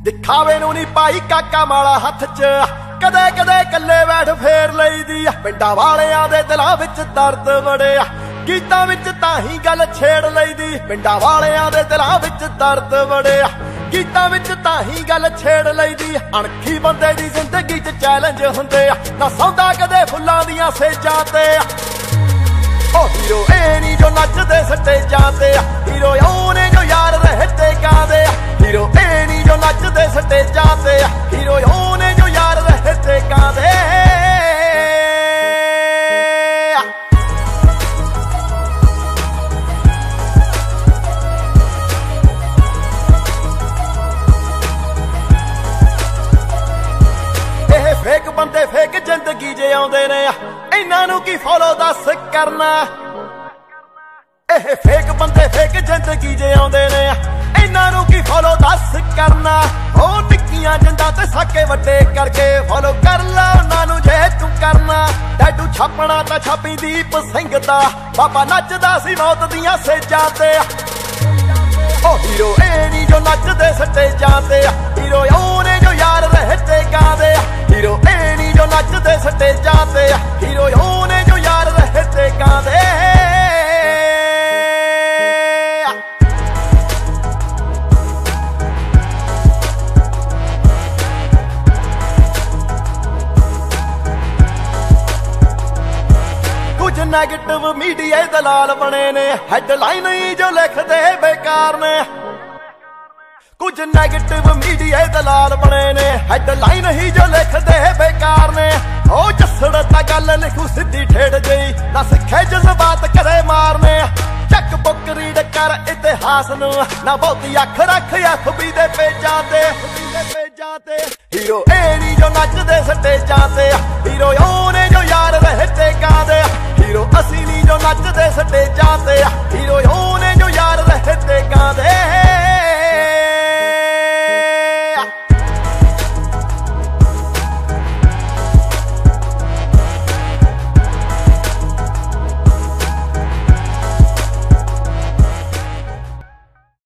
ਦਿਖਾਵੇ ਨੂੰ ਨਹੀਂ ਪਾਈ ਕਾਕਾ ਮਾਲਾ ਹੱਥ 'ਚ ਕਦੇ ਕਦੇ ਕੱਲੇ ਬੈਠ ਫੇਰ ਲਈਦੀ ਆ। ਪਿੰਡਾਂ ਵਾਲਿਆਂ ਦੇ ਦਿਲਾਂ ਵਿੱਚ ਦਰਦ ਬੜਿਆ ਗੀਤਾਂ ਵਿੱਚ ਤਾਂ ਹੀ ਗੱਲ ਛੇੜ ਲਈਦੀ। ਪਿੰਡਾਂ ਵਾਲਿਆਂ ਦੇ ਦਿਲਾਂ ਵਿੱਚ ਦਰਦ ਬੜਿਆ ਗੀਤਾਂ ਵਿੱਚ ਤਾਂ ਹੀ ਗੱਲ ਛੇੜ ਲਈਦੀ। ਅਣਖੀ ਬੰਦੇ ਦੀ ਜ਼ਿੰਦਗੀ 'ਚ ਚੈਲੰਜ ਹੁੰਦੇ ਆ ਨਾ ਸੌਂਦਾ ਕਦੇ ਫੁੱਲਾਂ ਦੀਆਂ ਸੇਜਾਂ ਤੇ। ਉਹ ਹੀਰੋ ਇਹ ਨਹੀਂ ਜੋ ਨੱਚਦੇ ਸਟੇਜਾਂ ਤੇ, ਹੀਰੋ ਉਹ ਨੇ ਜੋ ਯਾਰ ਰਹੇ ਟੇਕਾਂ ਦੇ। ਹੀਰੋ ਇਹ ਨਹੀਂ ਜੋ ਨੱਚਦੇ ਸਟੇਜਾਂ ਤੇ, ਹੀਰੋ ਉਹ ਨੇ ਜੋ ਯਾਰ ਰਹੇ ਟੇਕਾਂ ਦੇ। ਇਹ ਫੇਕ ਬੰਦੇ ਫੇਕ ਜ਼ਿੰਦਗੀ ਜਿਉਂਦੇ ਨੇ, ਇਹਨਾਂ ਨੂੰ ਕੀ ਫੋਲੋ ਦੱਸ ਕਰਨਾ। ਇਹ ਫੇਕ ਬੰਦੇ ਫੇਕ ਜ਼ਿੰਦਗੀ ਜਿਉਂਦੇ ਨੇ, ਇਹਨਾਂ ਨੂੰ ਕੀ ਫੋਲੋ ਦੱਸ ਕਰਨਾ। ਉਹ ਨਿੱਕੀਆਂ ਜਿੰਦਾਂ ਤੇ ਸਾਕੇ ਵੱਡੇ ਕਰਕੇ ਫੋਲੋ ਕਰ ਲਾ ਉਹਨਾਂ ਨੂੰ ਜੇ ਤੂੰ ਕਰਨਾ। ਟੈਟੂ ਛਾਪਣਾ ਤਾਂ ਛਾਪੀ ਦੀਪ ਸਿੰਘ ਦਾ, ਬਾਬਾ ਨੱਚਦਾ ਸੀ ਮੌਤ ਦੀਆਂ ਸੇਜਾਂ ਤੇ। ਉਹ ਹੀਰੋ ਇਹ ਨਹੀਂ ਜੋ ਨੱਚਦੇ ਸਟੇਜਾਂ ਤੇ, ਹੀਰੋ ਉਹ ਨੇ ਜੋ ਯਾਰ ਰਹੇ ਟੇਕਾਂ ਦੇ। ਹੀਰੋ ਇਹ ਨਹੀਂ ਜੋ ਨੱਚਦੇ ਸਟੇਜਾਂ ਤੇ, ਹੀਰੋ ਉਹ ਨੇ ਜੋ ਯਾਰ ਰਹੇ ਟੇਕਾਂ ਦੇ। ਕੁਝ ਨੈਗੇਟਿਵ ਮੀਡੀਆ ਦਲਾਲ ਬਣੇ ਨੇ, ਹੈਡਲਾਈਨ ਹੀ ਜੋ ਲਿਖਦੇ ਬੇਕਾਰ ਨੇ। ਕੁਝ ਨੈਗੇਟਿਵ ਮੀਡੀਆ ਦਲਾਲ ਬਣੇ ਨੇ, ਹੈਡਲਾਈਨ ਹੀ ਜੋ ਲਿਖਦੇ ਬੇਕਾਰ ਨੇ। ਉਹ ਜੱਸੜ ਤਾਂ ਗੱਲ ਲਿਖੂ ਸਿੱਧੀ ਠੇੜ ਜਈ, ਨਾ ਸਿੱਖੇ ਜਜ਼ਬਾਤ ਕਦੇ ਮਾਰਨੇ। ਚੱਕ ਬੁੱਕ ਰੀਡ ਕਰ ਇਤਿਹਾਸ ਨੂੰ, ਨਾ ਬਹੁਤੀ ਅੱਖ ਰੱਖ FB ਦੇ ਪੇਜਾਂ ਤੇ। ਹੀਰੋ ਇਹ ਨਹੀਂ ਜੋ ਨੱਚਦੇ ਸਟੇਜਾਂ ਤੇ, ਹੀਰੋ ਉਹ ਨੇ ਜੋ ਯਾਰ ਰਹੇ ਟੇਕਾਂ ਦੇ। ਹੀਰੋ ਅਸੀਂ ਨਹੀਂ ਜੋ ਨੱਚਦੇ ਸਟੇਜਾਂ ਤੇ, ਹੀਰੋ ਉਹ